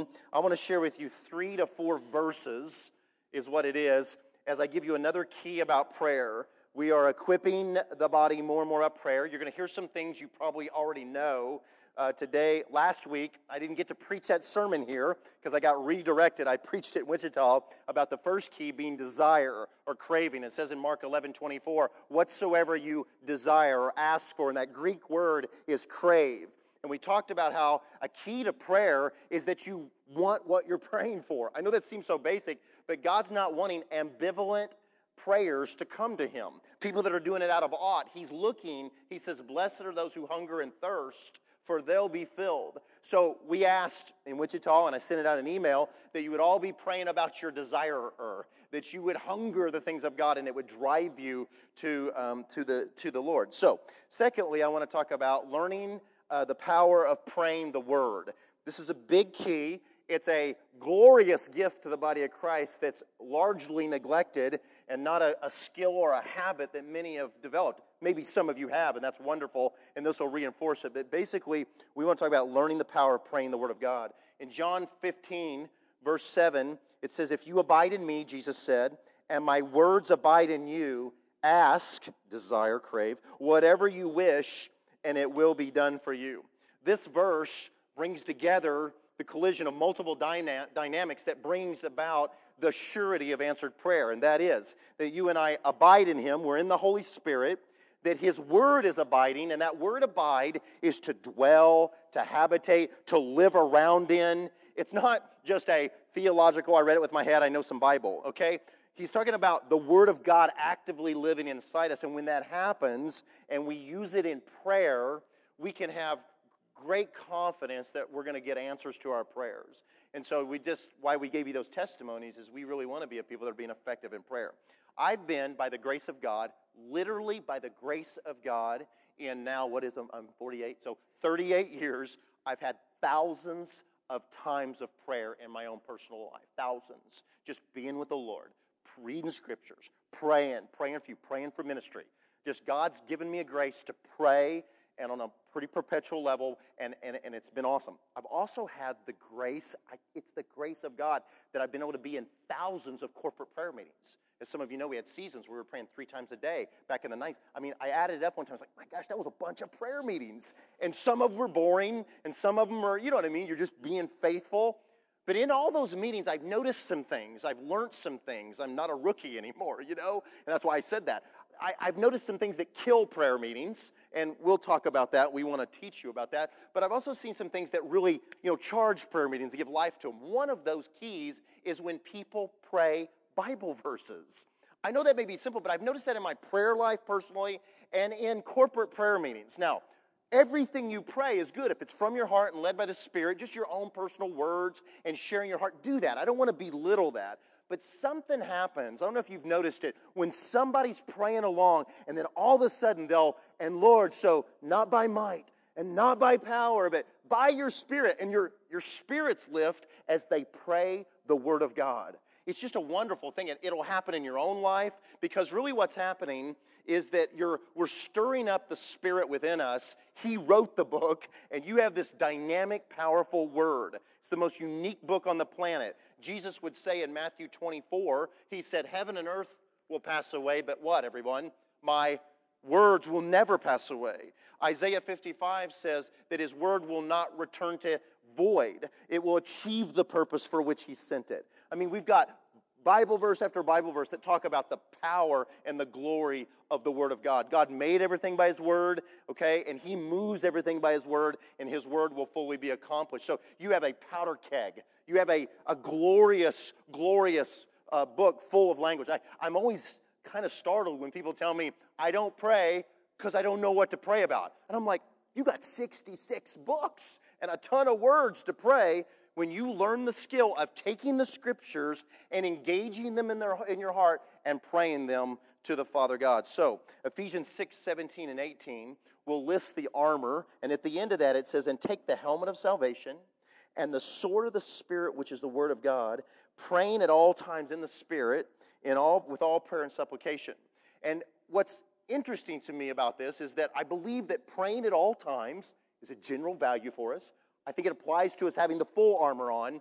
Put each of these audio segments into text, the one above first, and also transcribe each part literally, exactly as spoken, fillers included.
morning, I want to share with you three to four verses is what it is as I give you another key about prayer. We are equipping the body more and more about prayer. You're going to hear some things you probably already know. Uh, today, last week, I didn't get to preach that sermon here because I got redirected. I preached it in Wichita about the first key being desire or craving. It says in Mark eleven twenty-four, whatsoever you desire or ask for, and that Greek word is crave. And we talked about how a key to prayer is that you want what you're praying for. I know that seems so basic, but God's not wanting ambivalent prayers to come to Him. People that are doing it out of ought. He's looking, He says, blessed are those who hunger and thirst, for they'll be filled. So we asked in Wichita, and I sent it out an email, that you would all be praying about your desirer, that you would hunger the things of God, and it would drive you to um, to the to the Lord. So, secondly, I want to talk about learning uh, the power of praying the Word. This is a big key. It's a glorious gift to the body of Christ that's largely neglected and not a, a skill or a habit that many have developed. Maybe some of you have, and that's wonderful, and this will reinforce it. But basically, we want to talk about learning the power of praying the Word of God. In John fifteen, verse seven, it says, if you abide in me, Jesus said, and my words abide in you, ask, desire, crave, whatever you wish, and it will be done for you. This verse brings together the collision of multiple dyna- dynamics that brings about the surety of answered prayer. And that is that you and I abide in Him. We're in the Holy Spirit. That His Word is abiding. And that word abide is to dwell, to habitate, to live around in. It's not just a theological, I read it with my head, I know some Bible, okay? He's talking about the Word of God actively living inside us. And when that happens and we use it in prayer, we can have great confidence that we're going to get answers to our prayers. And so we just, why we gave you those testimonies is we really want to be a people that are being effective in prayer. I've been, by the grace of God, literally by the grace of God, in now, what is, I'm, I'm forty-eight, so thirty-eight years, I've had thousands of times of prayer in my own personal life. Thousands. Just being with the Lord, reading scriptures, praying, praying for you, praying for ministry. Just God's given me a grace to pray, and on a pretty perpetual level, and, and, and it's been awesome. I've also had the grace, I, it's the grace of God that I've been able to be in thousands of corporate prayer meetings. As some of you know, we had seasons where we were praying three times a day back in the nineties. I mean, I added it up one time. I was like, my gosh, that was a bunch of prayer meetings. And some of them were boring, and some of them are, you know what I mean, you're just being faithful. But in all those meetings, I've noticed some things. I've learned some things. I'm not a rookie anymore, you know? And that's why I said that. I, I've noticed some things that kill prayer meetings, and we'll talk about that. We want to teach you about that. But I've also seen some things that really, you know, charge prayer meetings and give life to them. One of those keys is when people pray Bible verses. I know that may be simple, but I've noticed that in my prayer life personally and in corporate prayer meetings. Now, everything you pray is good. If it's from your heart and led by the Spirit, just your own personal words and sharing your heart, do that. I don't want to belittle that. But something happens, I don't know if you've noticed it, when somebody's praying along and then all of a sudden they'll, and Lord, so not by might and not by power, but by your Spirit, and your, your spirits lift as they pray the Word of God. It's just a wonderful thing. It, it'll happen in your own life, because really what's happening is that you're we're stirring up the Spirit within us. He wrote the book, and you have this dynamic, powerful Word. It's the most unique book on the planet. Jesus would say in Matthew twenty-four, He said, heaven and earth will pass away, but what, everyone? My words will never pass away. Isaiah fifty-five says that His Word will not return to void. It will achieve the purpose for which He sent it. I mean, we've got Bible verse after Bible verse that talk about the power and the glory of the Word of God. God made everything by His Word, okay, and He moves everything by His Word, and His Word will fully be accomplished. So you have a powder keg. You have a, a glorious, glorious uh, book full of language. I, I'm always kind of startled when people tell me, I don't pray because I don't know what to pray about. And I'm like, you got sixty-six books and a ton of words to pray. When you learn the skill of taking the scriptures and engaging them in, their, in your heart and praying them to the Father God. So, Ephesians six, seventeen, and eighteen will list the armor, and at the end of that it says, and take the helmet of salvation and the sword of the Spirit, which is the Word of God, praying at all times in the Spirit, in all with all prayer and supplication. And what's interesting to me about this is that I believe that praying at all times is a general value for us. I think it applies to us having the full armor on,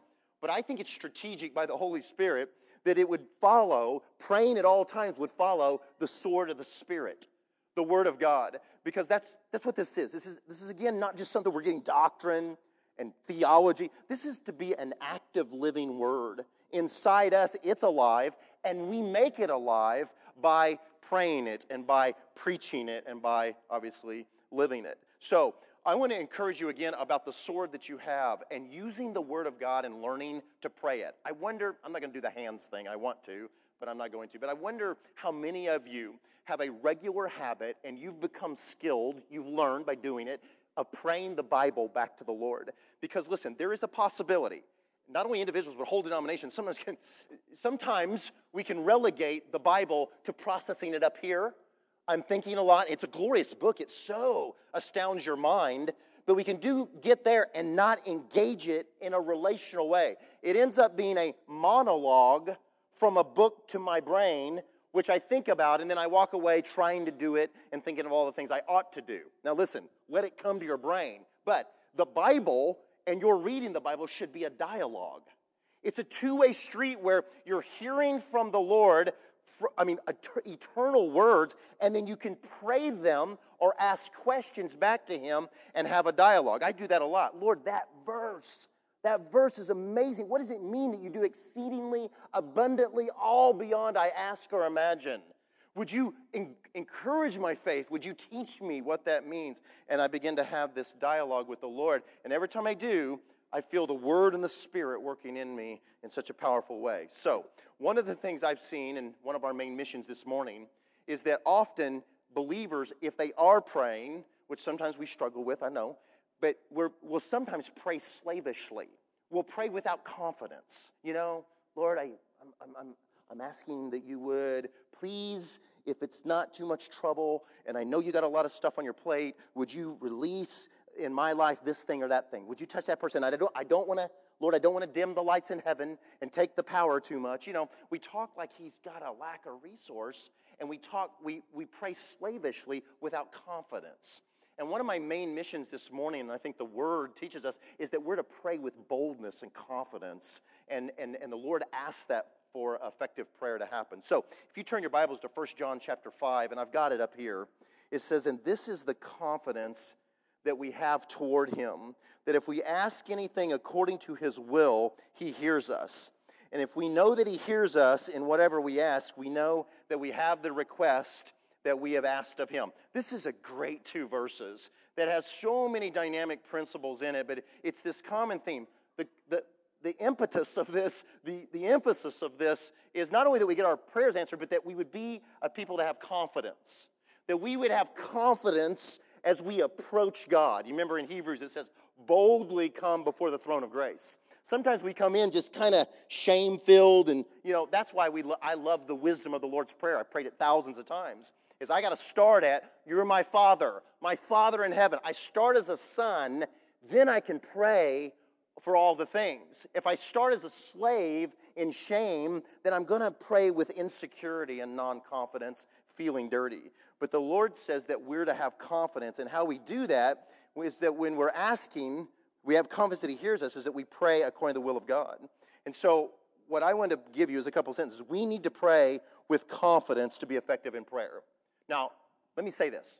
but I think it's strategic by the Holy Spirit that it would follow, praying at all times would follow the sword of the Spirit, the Word of God, because that's that's what this is. This is this is again not just something we're getting doctrine and theology. This is to be an active living Word. Inside us, it's alive, and we make it alive by praying it and by preaching it and by, obviously, living it. So I want to encourage you again about the sword that you have and using the Word of God and learning to pray it. I wonder, I'm not going to do the hands thing. I want to, but I'm not going to. But I wonder how many of you have a regular habit and you've become skilled, you've learned by doing it, of praying the Bible back to the Lord. Because listen, there is a possibility, not only individuals, but whole denominations, sometimes, can, sometimes we can relegate the Bible to processing it up here. I'm thinking a lot. It's a glorious book. It so astounds your mind. But we can do get there and not engage it in a relational way. It ends up being a monologue from a book to my brain, which I think about, and then I walk away trying to do it and thinking of all the things I ought to do. Now listen, let it come to your brain. But the Bible and your reading the Bible should be a dialogue. It's a two-way street where you're hearing from the Lord, I mean, eternal words, and then you can pray them or ask questions back to Him and have a dialogue. I do that a lot. Lord, that verse, that verse is amazing. What does it mean that you do exceedingly, abundantly, all beyond I ask or imagine? Would you en- encourage my faith? Would you teach me what that means? And I begin to have this dialogue with the Lord. And every time I do, I feel the Word and the Spirit working in me in such a powerful way. So, one of the things I've seen, and one of our main missions this morning, is that often believers, if they are praying, which sometimes we struggle with, I know, but we're, we'll sometimes pray slavishly. We'll pray without confidence. You know, Lord, I, I'm, I'm, I'm, I'm asking that you would, please, if it's not too much trouble, and I know you got a lot of stuff on your plate, would you release in my life this thing or that thing? Would you touch that person? I don't, I don't want to, Lord, I don't want to dim the lights in heaven and take the power too much. You know, we talk like He's got a lack of resource, and we talk, we, we pray slavishly without confidence. And one of my main missions this morning, and I think the Word teaches us, is that we're to pray with boldness and confidence, and, and, and the Lord asks that for effective prayer to happen. So, if you turn your Bibles to First John chapter five, and I've got it up here, it says, and this is the confidence that we have toward Him, that if we ask anything according to His will, He hears us. And if we know that He hears us in whatever we ask, we know that we have the request that we have asked of Him. This is a great two verses that has so many dynamic principles in it, but it's this common theme. The, the, the impetus of this, the, the emphasis of this is not only that we get our prayers answered, but that we would be a people to have confidence. That we would have confidence as we approach God. You remember in Hebrews it says, boldly come before the throne of grace. Sometimes we come in just kind of shame-filled, and, you know, that's why we lo- I love the wisdom of the Lord's Prayer. I've prayed it thousands of times. Is I got to start at, you're my Father, my Father in heaven. I start as a son, then I can pray for all the things. If I start as a slave in shame, then I'm going to pray with insecurity and non-confidence, feeling dirty. But the Lord says that we're to have confidence, and how we do that is that when we're asking, we have confidence that He hears us, is that we pray according to the will of God. And so what I want to give you is a couple sentences. We need to pray with confidence to be effective in prayer. Now, let me say this.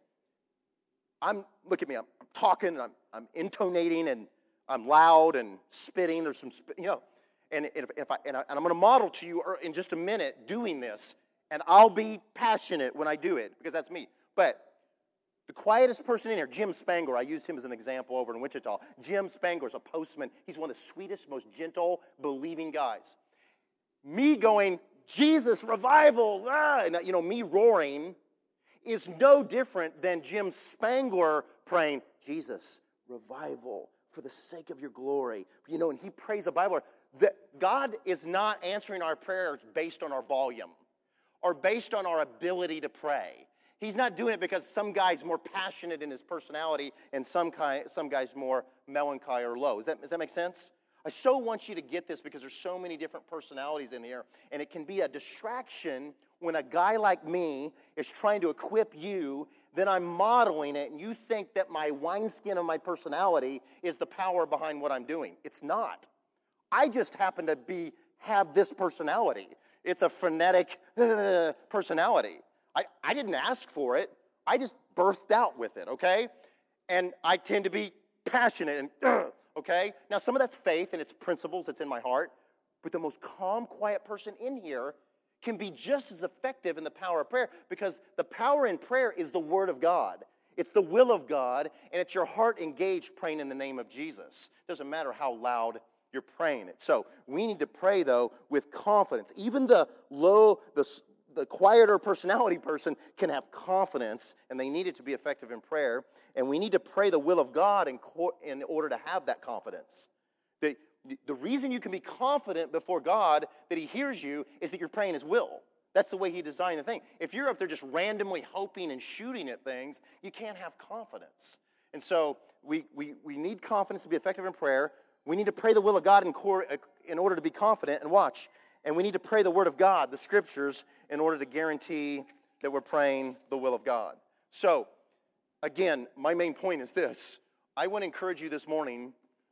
I'm, look at me, I'm, I'm talking, I'm, I'm intonating, and I'm loud and spitting. There's some, spit, you know, and if, if I, and, I, and I'm going to model to you in just a minute doing this, and I'll be passionate when I do it, because that's me. But the quietest person in here, Jim Spangler, I used him as an example over in Wichita. Jim Spangler's a postman. He's one of the sweetest, most gentle, believing guys. Me going, Jesus, revival, ah, and, you know, me roaring is no different than Jim Spangler praying, Jesus, revival, for the sake of your glory. You know, and he prays a Bible. That God is not answering our prayers based on our volume or based on our ability to pray. He's not doing it because some guy's more passionate in his personality and some kind, some guy's more melancholy or low. Does that, does that make sense? I so want you to get this because there's so many different personalities in here, and it can be a distraction when a guy like me is trying to equip you, then I'm modeling it, and you think that my wineskin of my personality is the power behind what I'm doing. It's not. I just happen to be have this personality. It's a frenetic uh, personality. I, I didn't ask for it. I just birthed out with it, okay? And I tend to be passionate and, uh, okay? Now, some of that's faith and it's principles that's in my heart, but the most calm, quiet person in here can be just as effective in the power of prayer, because the power in prayer is the Word of God. It's the will of God, and it's your heart engaged praying in the name of Jesus. It doesn't matter how loud you're praying it. So we need to pray, though, with confidence. Even the low, the, the quieter personality person can have confidence, and they need it to be effective in prayer. And we need to pray the will of God in, co- in order to have that confidence. The, the reason you can be confident before God that He hears you is that you're praying His will. That's the way He designed the thing. If you're up there just randomly hoping and shooting at things, you can't have confidence. And so we, we, we need confidence to be effective in prayer. We need to pray the will of God in, core, in order to be confident. And watch. And we need to pray the Word of God, the Scriptures, in order to guarantee that we're praying the will of God. So, again, my main point is this. I want to encourage you this morning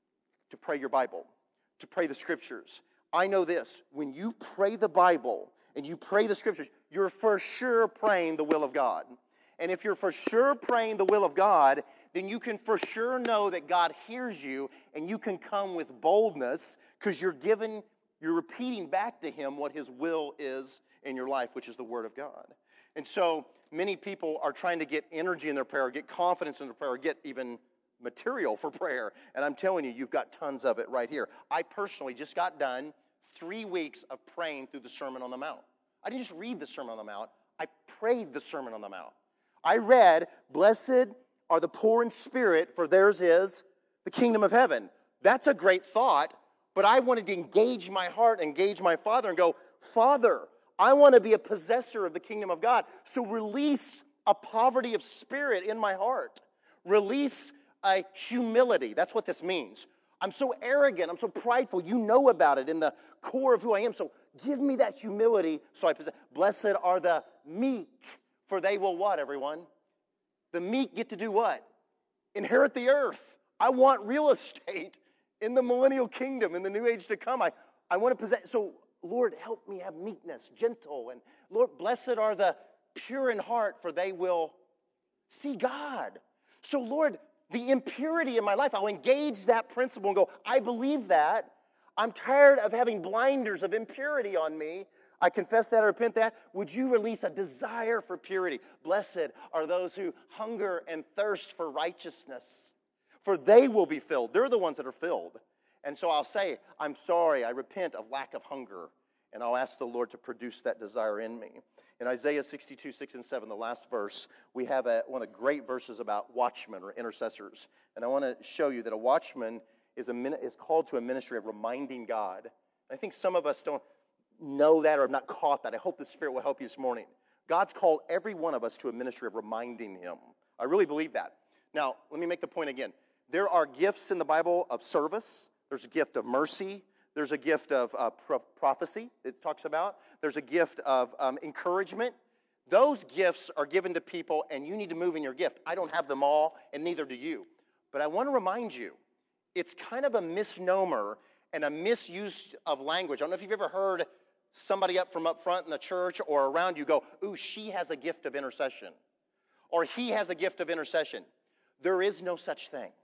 to pray your Bible, to pray the Scriptures. I know this. When you pray the Bible and you pray the Scriptures, you're for sure praying the will of God. And if you're for sure praying the will of God, then you can for sure know that God hears you, and you can come with boldness because you're given, you're repeating back to Him what His will is in your life, which is the Word of God. And so many people are trying to get energy in their prayer, get confidence in their prayer, get even material for prayer. And I'm telling you, you've got tons of it right here. I personally just got done three weeks of praying through the Sermon on the Mount. I didn't just read the Sermon on the Mount. I prayed the Sermon on the Mount. I read, "Blessed are the poor in spirit, for theirs is the kingdom of heaven." That's a great thought, but I wanted to engage my heart, engage my Father, and go, "Father, I want to be a possessor of the kingdom of God. So release a poverty of spirit in my heart. Release a humility." That's what this means. I'm so arrogant. I'm so prideful. You know about it in the core of who I am. So give me that humility so I possess. Blessed are the meek, for they will what, everyone? The meek get to do what? Inherit the earth. I want real estate in the millennial kingdom, in the new age to come. I, I want to possess. So, Lord, help me have meekness, gentle. And Lord, blessed are the pure in heart, for they will see God. So, Lord, the impurity in my life, I'll engage that principle and go, I believe that. I'm tired of having blinders of impurity on me. I confess that, I repent that. Would you release a desire for purity? Blessed are those who hunger and thirst for righteousness, for they will be filled. They're the ones that are filled. And so I'll say, I'm sorry, I repent of lack of hunger, and I'll ask the Lord to produce that desire in me. In Isaiah sixty-two, six and seven, the last verse, we have a, one of the great verses about watchmen or intercessors. And I want to show you that a watchman is, a, is called to a ministry of reminding God. And I think some of us don't know that or have not caught that. I hope the Spirit will help you this morning. God's called every one of us to a ministry of reminding Him. I really believe that. Now, let me make the point again. There are gifts in the Bible of service. There's a gift of mercy. There's a gift of uh, pro- prophecy it talks about. There's a gift of um, encouragement. Those gifts are given to people, and you need to move in your gift. I don't have them all, and neither do you. But I want to remind you, it's kind of a misnomer and a misuse of language. I don't know if you've ever heard somebody up from up front in the church or around you go, ooh, she has a gift of intercession. Or he has a gift of intercession. There is no such thing.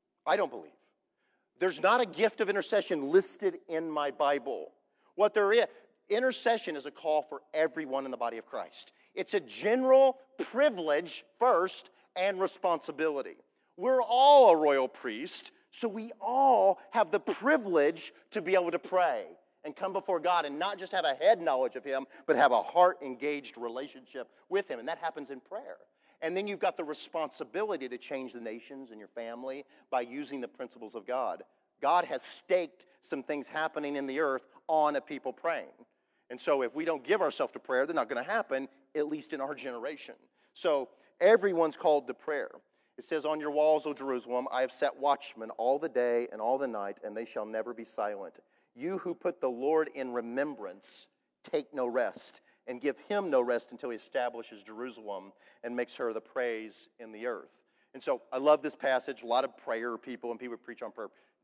I don't believe. There's not a gift of intercession listed in my Bible. What there is, intercession is a call for everyone in the body of Christ. It's a general privilege first and responsibility. We're all a royal priest, so we all have the privilege to be able to pray and come before God and not just have a head knowledge of Him, but have a heart-engaged relationship with Him, and that happens in prayer. And then you've got the responsibility to change the nations and your family by using the principles of God. God has staked some things happening in the earth on a people praying. And so if we don't give ourselves to prayer, they're not going to happen, at least in our generation. So everyone's called to prayer. It says, on your walls, O Jerusalem, I have set watchmen all the day and all the night, and they shall never be silent. You who put the Lord in remembrance, take no rest, and give Him no rest until He establishes Jerusalem and makes her the praise in the earth. And so I love this passage. A lot of prayer people and people preach on prayer.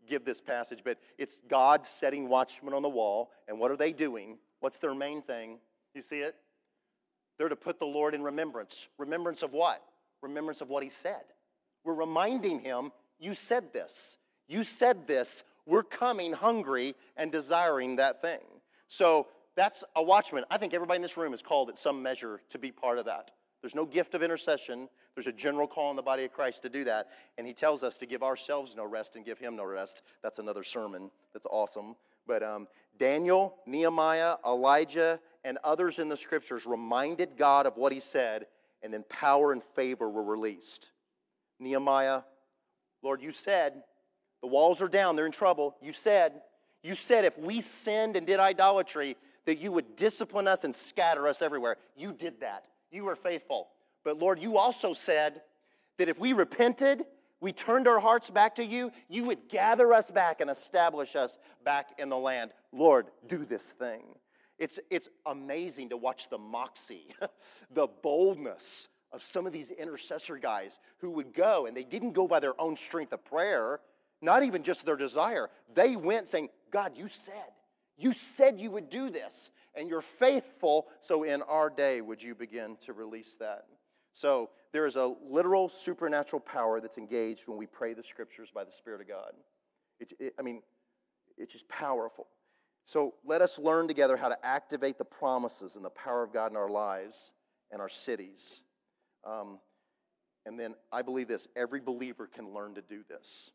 give this passage, but it's God setting watchmen on the wall. And what are they doing? What's their main thing? You see it? They're to put the Lord in remembrance. Remembrance of what? Remembrance of what he said. We're reminding him, you said this. You said this. We're coming hungry and desiring that thing. So that's a watchman. I think everybody in this room is called at some measure to be part of that. There's no gift of intercession. There's a general call in the body of Christ to do that. And he tells us to give ourselves no rest and give him no rest. That's another sermon. That's awesome. But um, Daniel, Nehemiah, Elijah, and others in the scriptures reminded God of what he said, and then power and favor were released. Nehemiah, Lord, you said, the walls are down, they're in trouble. You said, you said if we sinned and did idolatry, that you would discipline us and scatter us everywhere. You did that. You were faithful. But Lord, you also said that if we repented, we turned our hearts back to you, you would gather us back and establish us back in the land. Lord, do this thing. It's, it's amazing to watch the moxie, the boldness of some of these intercessor guys who would go, and they didn't go by their own strength of prayer, not even just their desire. They went saying, God, you said, you said you would do this, and you're faithful, so in our day would you begin to release that. So there is a literal supernatural power that's engaged when we pray the scriptures by the Spirit of God. It, it, I mean, it's just powerful. So let us learn together how to activate the promises and the power of God in our lives and our cities. Um, and then I believe this, every believer can learn to do this.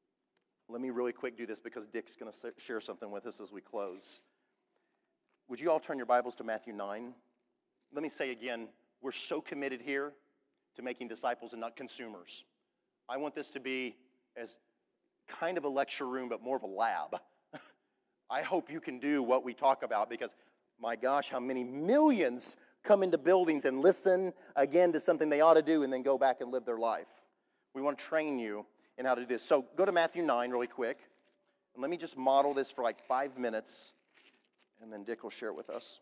Let me really quick do this because Dick's going to share something with us as we close. Would you all turn your Bibles to Matthew nine? Let me say again, we're so committed here to making disciples and not consumers. I want this to be as kind of a lecture room, but more of a lab. I hope you can do what we talk about because, my gosh, how many millions come into buildings and listen again to something they ought to do and then go back and live their life. We want to train you in how to do this. So go to Matthew nine really quick. And let me just model this for like five minutes. And then Dick will share it with us.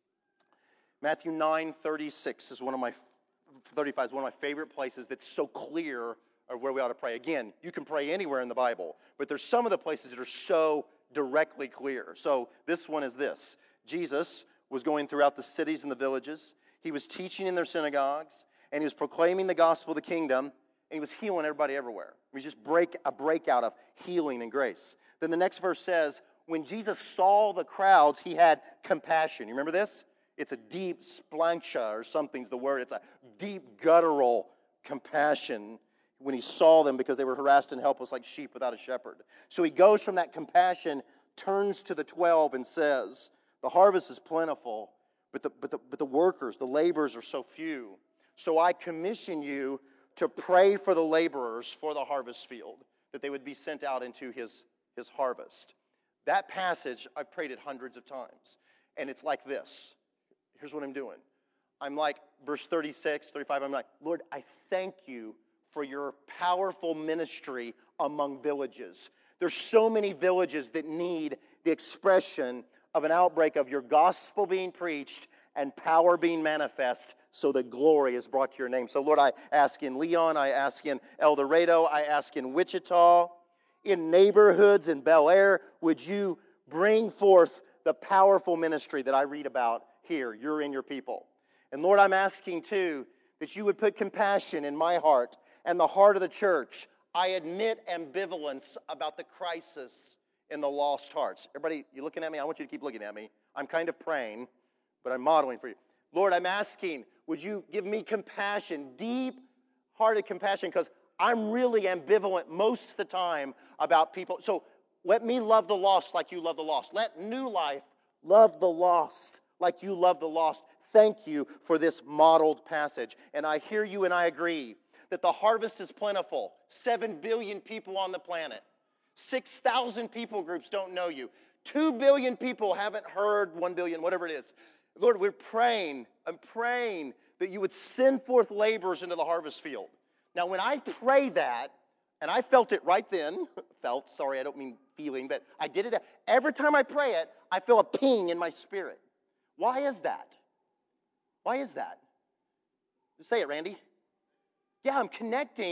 Matthew nine thirty-six is one of my, thirty-five is one of my favorite places that's so clear of where we ought to pray. Again, you can pray anywhere in the Bible, but there's some of the places that are so directly clear. So this one is this. Jesus was going throughout the cities and the villages. He was teaching in their synagogues, and he was proclaiming the gospel of the kingdom, and he was healing everybody everywhere. It was just break, a breakout of healing and grace. Then the next verse says, when Jesus saw the crowds, he had compassion. You remember this? It's a deep splancha or something's the word. It's a deep guttural compassion when he saw them because they were harassed and helpless like sheep without a shepherd. So he goes from that compassion, turns to the twelve and says, the harvest is plentiful, but the, but the, but the workers, the laborers are so few. So I commission you to pray for the laborers for the harvest field, that they would be sent out into his, his harvest. That passage, I've prayed it hundreds of times. And it's like this. Here's what I'm doing. I'm like, verse thirty-six, thirty-five, I'm like, Lord, I thank you for your powerful ministry among villages. There's so many villages that need the expression of an outbreak of your gospel being preached and power being manifest so that glory is brought to your name. So, Lord, I ask in Leon, I ask in El Dorado, I ask in Wichita, in neighborhoods in Bel Air, would you bring forth the powerful ministry that I read about here? You're in your people. And Lord, I'm asking too that you would put compassion in my heart and the heart of the church. I admit ambivalence about the crisis in the lost hearts. Everybody, you looking at me? I want you to keep looking at me. I'm kind of praying, but I'm modeling for you. Lord, I'm asking, would you give me compassion, deep-hearted compassion, because I'm really ambivalent most of the time about people. So let me love the lost like you love the lost. Let New Life love the lost like you love the lost. Thank you for this modeled passage. And I hear you and I agree that the harvest is plentiful. Seven billion people on the planet. six thousand people groups don't know you. Two billion people haven't heard, one billion, whatever it is. Lord, we're praying, I'm praying that you would send forth laborers into the harvest field. Now, when I pray that, and I felt it right then, felt, sorry, I don't mean feeling, but I did it. Every time I pray it, I feel a ping in my spirit. Why is that? Why is that? Say it, Randy. Yeah, I'm connecting.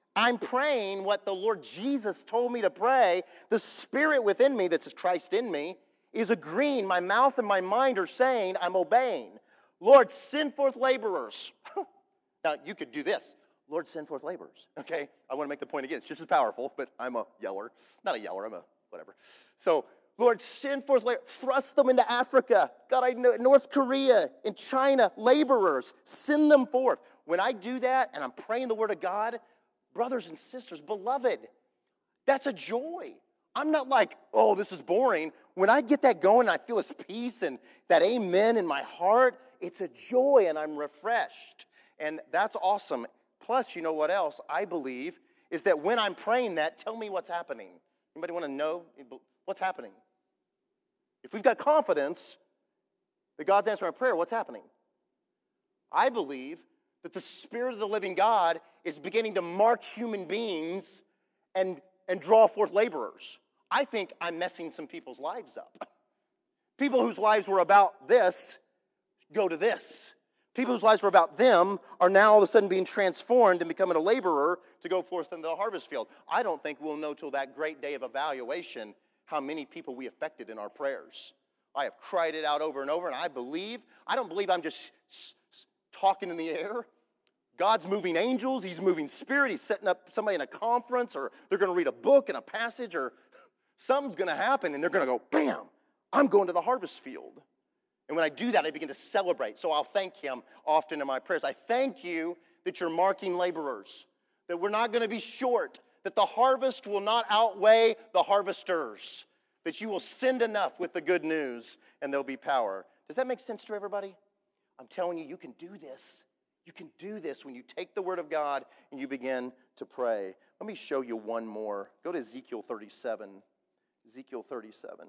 I'm praying what the Lord Jesus told me to pray. The Spirit within me, that's Christ in me, is agreeing. My mouth and my mind are saying, I'm obeying. Lord, send forth laborers. Now, you could do this. Lord, send forth laborers. Okay? I want to make the point again. It's just as powerful, but I'm a yeller. Not a yeller, I'm a whatever. So, Lord, send forth laborers. Thrust them into Africa. God, I know North Korea, in China, laborers. Send them forth. When I do that and I'm praying the word of God, brothers and sisters, beloved, that's a joy. I'm not like, oh, this is boring. When I get that going and I feel His peace and that amen in my heart, it's a joy and I'm refreshed. And that's awesome. Plus, you know what else I believe is that when I'm praying that, tell me what's happening. Anybody want to know what's happening? If we've got confidence that God's answering our prayer, what's happening? I believe that the Spirit of the living God is beginning to mark human beings and, and draw forth laborers. I think I'm messing some people's lives up. People whose lives were about this go to this. People whose lives were about them are now all of a sudden being transformed and becoming a laborer to go forth into the harvest field. I don't think we'll know till that great day of evaluation how many people we affected in our prayers. I have cried it out over and over, and I believe, I don't believe I'm just talking in the air. God's moving angels, He's moving spirit, He's setting up somebody in a conference, or they're going to read a book and a passage, or something's going to happen, and they're going to go, bam, I'm going to the harvest field. And when I do that, I begin to celebrate. So I'll thank Him often in my prayers. I thank you that you're marking laborers, that we're not going to be short, that the harvest will not outweigh the harvesters, that you will send enough with the good news, and there'll be power. Does that make sense to everybody? I'm telling you, you can do this. You can do this when you take the Word of God and you begin to pray. Let me show you one more. Go to Ezekiel thirty-seven. Ezekiel thirty-seven.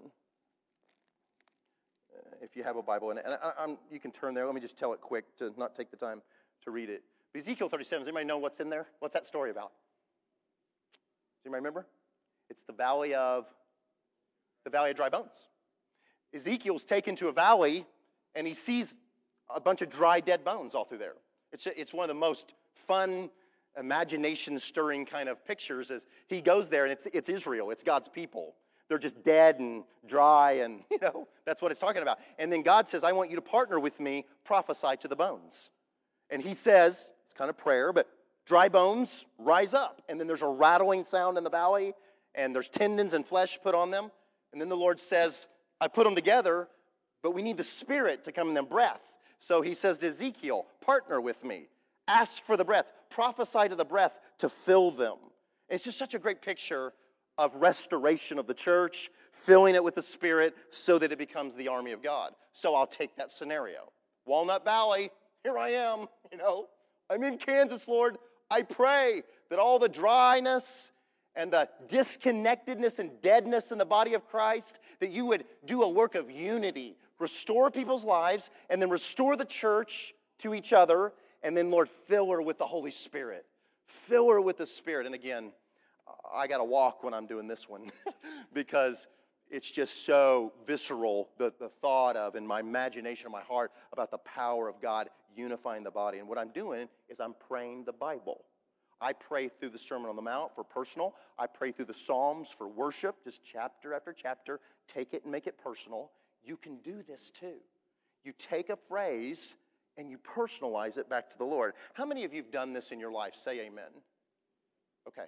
Uh, if you have a Bible, and, and I, I'm, you can turn there. Let me just tell it quick to not take the time to read it. Ezekiel thirty-seven, does anybody know what's in there? What's that story about? Does anybody remember? It's the valley of, the valley of dry bones. Ezekiel's taken to a valley, and he sees a bunch of dry, dead bones all through there. It's, it's one of the most fun, imagination-stirring kind of pictures as he goes there, and it's, it's Israel. It's God's people. They're just dead and dry, and, you know, that's what it's talking about. And then God says, I want you to partner with me, prophesy to the bones. And he says, it's kind of prayer, but dry bones, rise up. And then there's a rattling sound in the valley, and there's tendons and flesh put on them. And then the Lord says, I put them together, but we need the Spirit to come in them, breath. So he says to Ezekiel, partner with me. Ask for the breath. Prophesy to the breath to fill them. It's just such a great picture of restoration of the church, filling it with the Spirit so that it becomes the army of God. So I'll take that scenario. Walnut Valley, here I am, you know. I'm in Kansas, Lord. I pray that all the dryness and the disconnectedness and deadness in the body of Christ, that you would do a work of unity, restore people's lives, and then restore the church to each other, and then, Lord, fill her with the Holy Spirit. Fill her with the Spirit. And again, I got to walk when I'm doing this one because it's just so visceral, the, the thought of, in my imagination, in my heart, about the power of God unifying the body. And what I'm doing is I'm praying the Bible. I pray through the Sermon on the Mount for personal. I pray through the Psalms for worship, just chapter after chapter. Take it and make it personal. You can do this too. You take a phrase and you personalize it back to the Lord. How many of you have done this in your life? Say amen. Okay.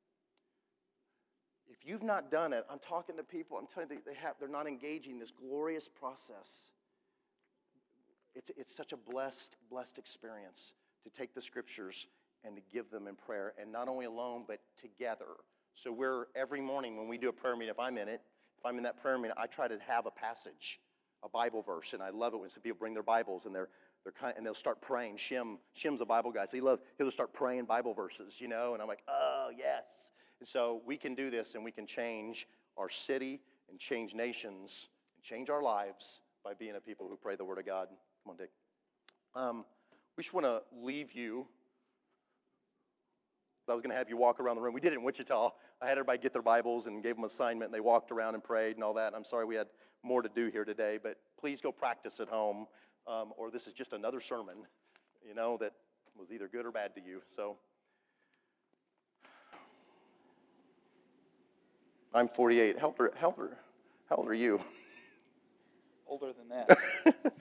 If you've not done it, I'm talking to people, I'm telling you, they have, they're not engaging this glorious process. It's, it's such a blessed, blessed experience to take the scriptures and to give them in prayer, and not only alone, but together. So we're, every morning when we do a prayer meeting, if I'm in it, if I'm in that prayer meeting, I try to have a passage, a Bible verse, and I love it when some people bring their Bibles and they're they're kind, and they'll start praying. Shim, Shim's a Bible guy, so he loves, he'll just start praying Bible verses, you know, and I'm like, oh, yes. And so we can do this, and we can change our city and change nations and change our lives by being a people who pray the Word of God. Come on, Dick. Um, we just want to leave you. I was going to have you walk around the room. We did it in Wichita. I had everybody get their Bibles and gave them an assignment, and they walked around and prayed and all that. I'm sorry we had more to do here today, but please go practice at home, um, or this is just another sermon, you know, that was either good or bad to you. So I'm forty-eight. How old are, how old are, how old are you? Older than that.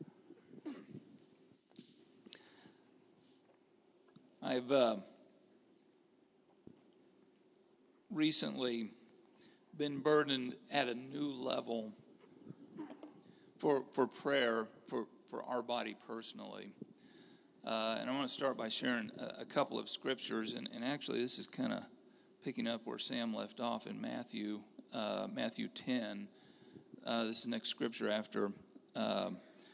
I've uh, recently been burdened at a new level for for prayer for, for our body personally. Uh, and I want to start by sharing a, a couple of scriptures. And, and actually, this is kind of picking up where Sam left off in Matthew, uh, Matthew ten. Uh, this is the next scripture after uh,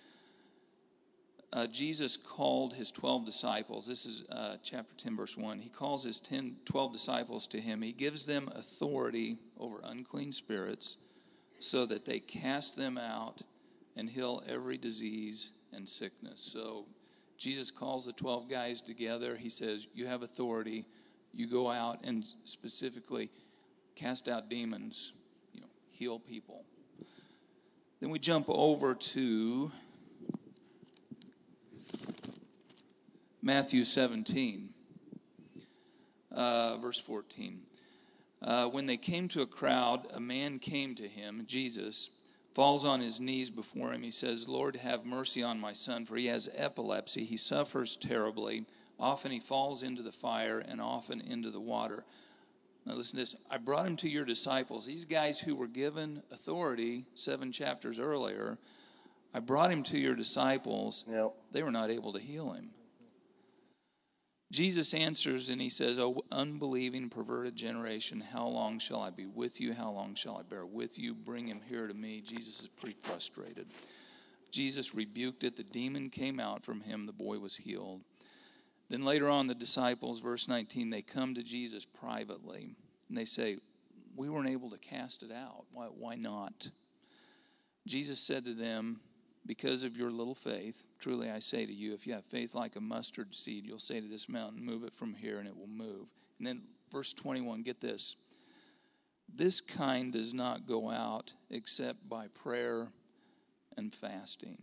uh, Jesus called his twelve disciples. This is uh, chapter ten, verse one. He calls his ten, twelve disciples to him. He gives them authority over unclean spirits so that they cast them out and heal every disease and sickness. So Jesus calls the twelve guys together. He says, you have authority. You go out and specifically cast out demons, you know, heal people. Then we jump over to Matthew seventeen, uh, verse fourteen. Uh, when they came to a crowd, a man came to him, Jesus, falls on his knees before him. He says, Lord, have mercy on my son, for he has epilepsy. He suffers terribly. Often he falls into the fire and often into the water. Now listen to this. I brought him to your disciples. These guys who were given authority seven chapters earlier, I brought him to your disciples. Yep. They were not able to heal him. Jesus answers and he says, O unbelieving, perverted generation, how long shall I be with you? How long shall I bear with you? Bring him here to me. Jesus is pretty frustrated. Jesus rebuked it. The demon came out from him. The boy was healed. Then later on, the disciples, verse nineteen, they come to Jesus privately. And they say, we weren't able to cast it out. Why, why not? Jesus said to them, because of your little faith, truly I say to you, if you have faith like a mustard seed, you'll say to this mountain, move it from here, and it will move. And then verse twenty-one, get this. This kind does not go out except by prayer and fasting.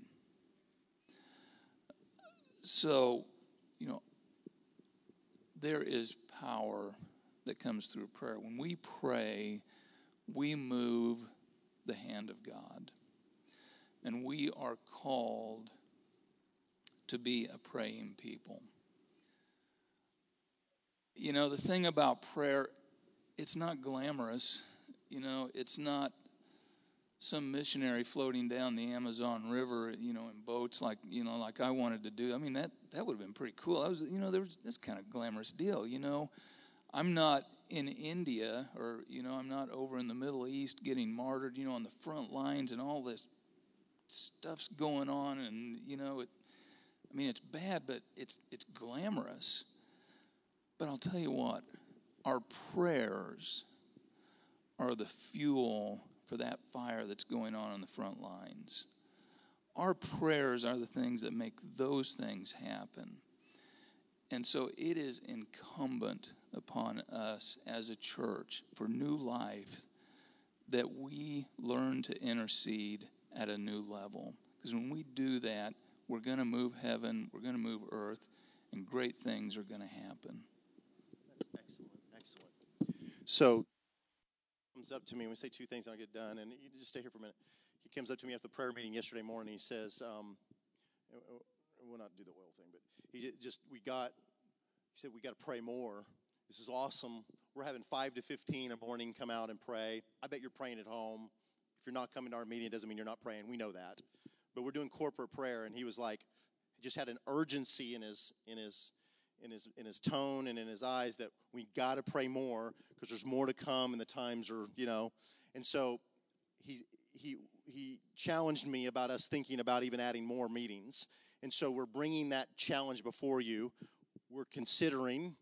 So, you know, there is power that comes through prayer. When we pray, we move the hand of God. And we are called to be a praying people. You know, the thing about prayer, it's not glamorous. You know, it's not some missionary floating down the Amazon River, you know, in boats like, you know, like I wanted to do. I mean, that, that would have been pretty cool. I was, you know, there was this kind of glamorous deal, you know. I'm not in India or, you know, I'm not over in the Middle East getting martyred, you know, on the front lines and all this stuff's going on, and you know it. I mean, it's bad, but it's it's glamorous. But I'll tell you what, our prayers are the fuel for that fire that's going on on the front lines. Our prayers are the things that make those things happen. And so it is incumbent upon us as a church for New Life that we learn to intercede at a new level. Because when we do that, we're going to move heaven, we're going to move earth, and great things are going to happen. That's excellent, excellent. So, he comes up to me, and we say two things and I'll get done, and you just stay here for a minute. He comes up to me after the prayer meeting yesterday morning, he says, um, we'll not do the oil thing, but he just, we got, he said, we got to pray more. This is awesome. We're having five to fifteen a morning come out and pray. I bet you're praying at home. If you're not coming to our meeting, it doesn't mean you're not praying. We know that. But we're doing corporate prayer, and he was like, he just had an urgency in his in his in his in his tone and in his eyes that we got to pray more because there's more to come, and the times are, you know. And so he he he challenged me about us thinking about even adding more meetings. And so we're bringing that challenge before you. We're considering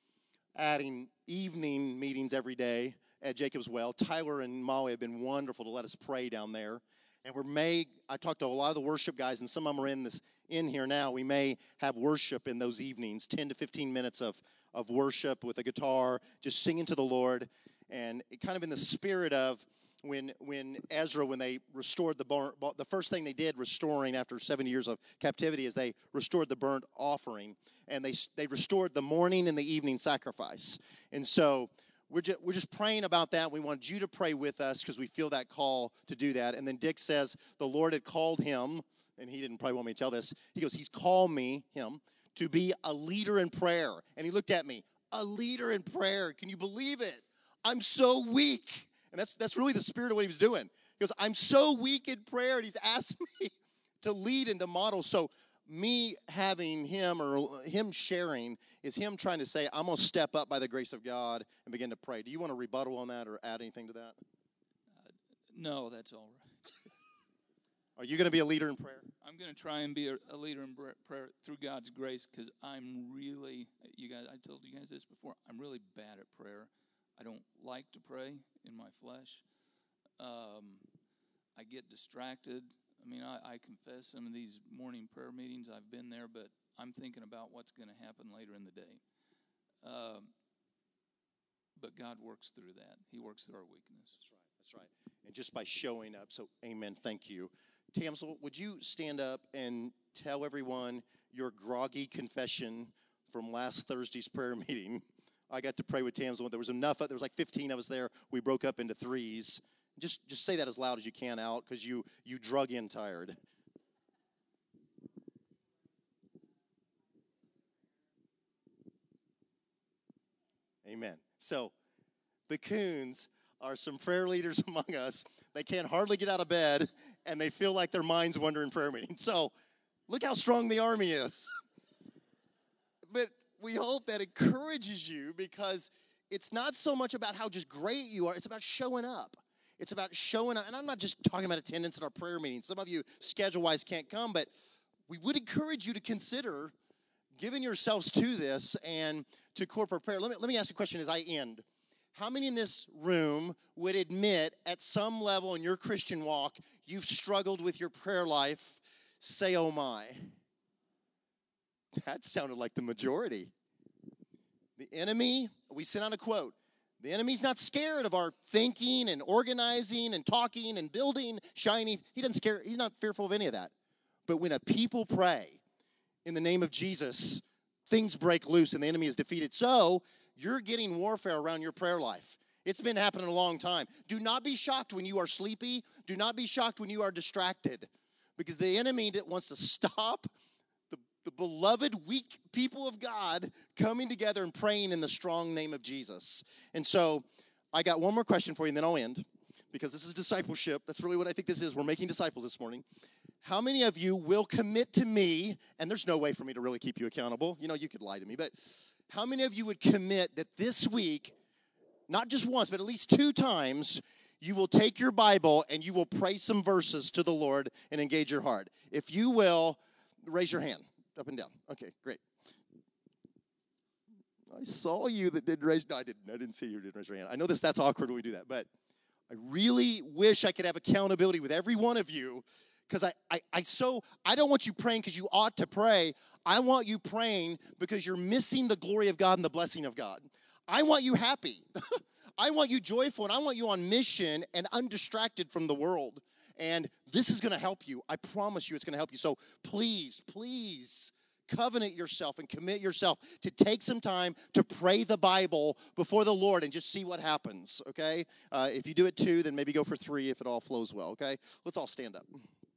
adding evening meetings every day at Jacob's Well. Tyler and Molly have been wonderful to let us pray down there. And we may, I talked to a lot of the worship guys, and some of them are in this in here now. We may have worship in those evenings, ten to fifteen minutes of, of worship with a guitar, just singing to the Lord. And it kind of in the spirit of when when Ezra, when they restored the burnt, the first thing they did restoring after seventy years of captivity is they restored the burnt offering. And they they restored the morning and the evening sacrifice. And so we're just, we're just praying about that. We want you to pray with us because we feel that call to do that. And then Dick says the Lord had called him, and he didn't probably want me to tell this. He goes, he's called me, him, to be a leader in prayer. And he looked at me, a leader in prayer. Can you believe it? I'm so weak. And that's that's really the spirit of what he was doing. He goes, I'm so weak in prayer, and he's asked me to lead and to model. So me having him or him sharing is him trying to say, I'm going to step up by the grace of God and begin to pray. Do you want to rebuttal on that or add anything to that? Uh, no, that's all right. Are you going to be a leader in prayer? I'm going to try and be a, a leader in prayer through God's grace because I'm really, you guys, I told you guys this before, I'm really bad at prayer. I don't like to pray in my flesh. Um, I get distracted. I mean, I, I confess some of these morning prayer meetings, I've been there, but I'm thinking about what's going to happen later in the day. Um, but God works through that. He works through our weakness. That's right. That's right. And just by showing up. So, amen. Thank you. Tamsel, would you stand up and tell everyone your groggy confession from last Thursday's prayer meeting? I got to pray with Tamsel. There was enough. There was like fifteen of us there. We broke up into threes. Just just say that as loud as you can out because you, you drug in tired. Amen. So the Coons are some prayer leaders among us. They can't hardly get out of bed, and they feel like their mind's wandering prayer meeting. So look how strong the army is. But we hope that encourages you because it's not so much about how just great you are. It's about showing up. It's about showing up. And I'm not just talking about attendance at our prayer meetings. Some of you schedule-wise can't come, but we would encourage you to consider giving yourselves to this and to corporate prayer. Let me, let me ask a question as I end. How many in this room would admit at some level in your Christian walk you've struggled with your prayer life? Say, oh my. That sounded like the majority. The enemy, we sent out a quote. The enemy's not scared of our thinking and organizing and talking and building, shining. He doesn't scare, he's not fearful of any of that. But when a people pray in the name of Jesus, things break loose and the enemy is defeated. So you're getting warfare around your prayer life. It's been happening a long time. Do not be shocked when you are sleepy. Do not be shocked when you are distracted. Because the enemy that wants to stop the, the beloved, weak people of God coming together and praying in the strong name of Jesus. And so I got one more question for you, and then I'll end. Because this is discipleship. That's really what I think this is. We're making disciples this morning. How many of you will commit to me, and there's no way for me to really keep you accountable. You know, you could lie to me, but how many of you would commit that this week, not just once, but at least two times, you will take your Bible and you will pray some verses to the Lord and engage your heart? If you will, raise your hand up and down. Okay, great. I saw you that didn't raise. No, I didn't. I didn't see you didn't raise your hand. I know this. That's awkward when we do that, but I really wish I could have accountability with every one of you. Because I, I, I so I don't want you praying because you ought to pray. I want you praying because you're missing the glory of God and the blessing of God. I want you happy. I want you joyful, and I want you on mission and undistracted from the world. And this is going to help you. I promise you it's going to help you. So please, please covenant yourself and commit yourself to take some time to pray the Bible before the Lord and just see what happens, okay? Uh, if you do it two, then maybe go for three if it all flows well, okay? Let's all stand up.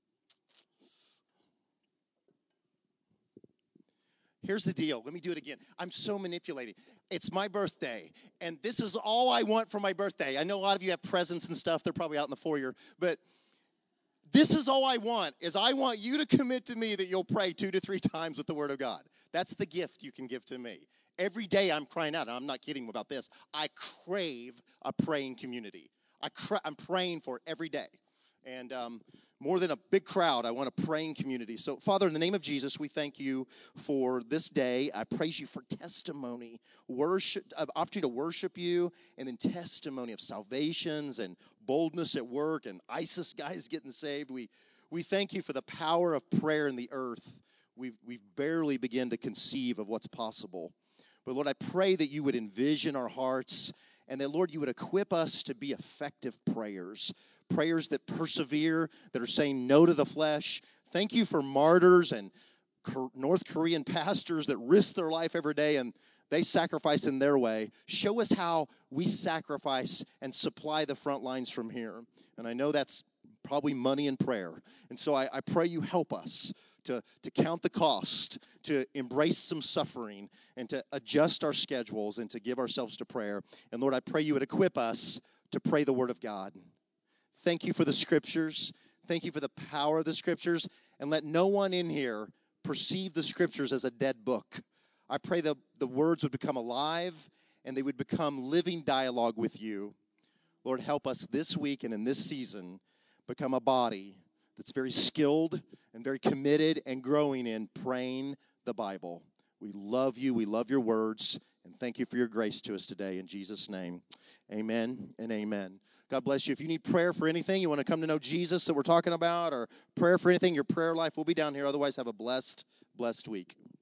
Here's the deal. Let me do it again. I'm so manipulating. It's my birthday, and this is all I want for my birthday. I know a lot of you have presents and stuff. They're probably out in the foyer, but this is all I want, is I want you to commit to me that you'll pray two to three times with the Word of God. That's the gift you can give to me. Every day I'm crying out, and I'm not kidding about this. I crave a praying community. I cra- I'm praying for it every day. And um, more than a big crowd, I want a praying community. So, Father, in the name of Jesus, we thank you for this day. I praise you for testimony, worship, opportunity to worship you, and then testimony of salvations and boldness at work and ISIS guys getting saved. We we thank you for the power of prayer in the earth. We've, we've barely begun to conceive of what's possible. But, Lord, I pray that you would envision our hearts and that, Lord, you would equip us to be effective prayers. Prayers that persevere, that are saying no to the flesh. Thank you for martyrs and North Korean pastors that risk their life every day, and They sacrifice in their way. Show us how we sacrifice and supply the front lines from here. And I know that's probably money and prayer. And so I, I pray you help us to, to count the cost, to embrace some suffering, and to adjust our schedules and to give ourselves to prayer. And Lord, I pray you would equip us to pray the word of God. Thank you for the scriptures. Thank you for the power of the scriptures. And let no one in here perceive the scriptures as a dead book. I pray the, the words would become alive and they would become living dialogue with you. Lord, help us this week and in this season become a body that's very skilled and very committed and growing in praying the Bible. We love you. We love your words. And thank you for your grace to us today. In Jesus' name, amen and amen. God bless you. If you need prayer for anything, you want to come to know Jesus that we're talking about, or prayer for anything, your prayer life will be down here. Otherwise, have a blessed, blessed week.